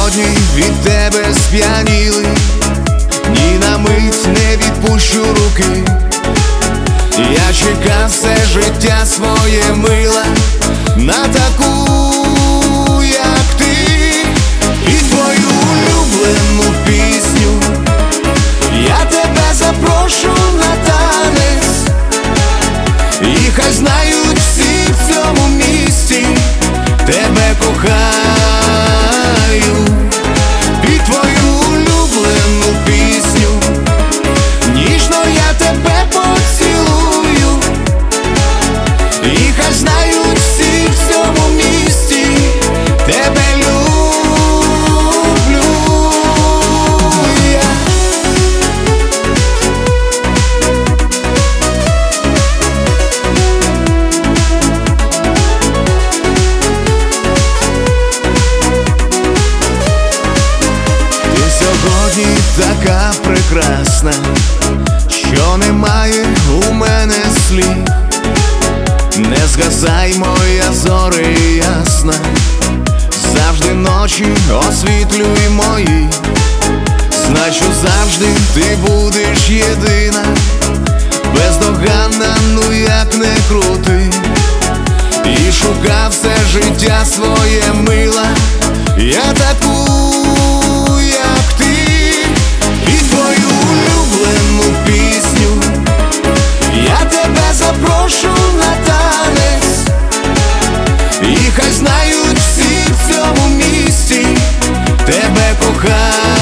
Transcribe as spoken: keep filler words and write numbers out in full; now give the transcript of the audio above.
сьогодні від тебе сп'яніли, ні на мить не відпущу руки. Я чекав все життя своє, мила, на таку, як ти. І твою улюблену пісню я тебе запрошу на танець, і хай знають всі в цьому місті, тебе кохаю. Під твою улюблену пісню ніжно я тебе поцілую, і хай знають всі в цьому місті, тебе люблю я. Ти сьогодні така прекрасна, що немає у мене слів. Не згасай, моя зоре ясна, завжди ночі освітлюй мої. Знай, що завжди ти будеш єдина, бездоганна, ну як не крути. І шукав все життя своє, мила, я таку, як ти. І твою улюблену пісню я тебе запрошу на танець, і хай знають всі в цьому місті, тебе кохаю.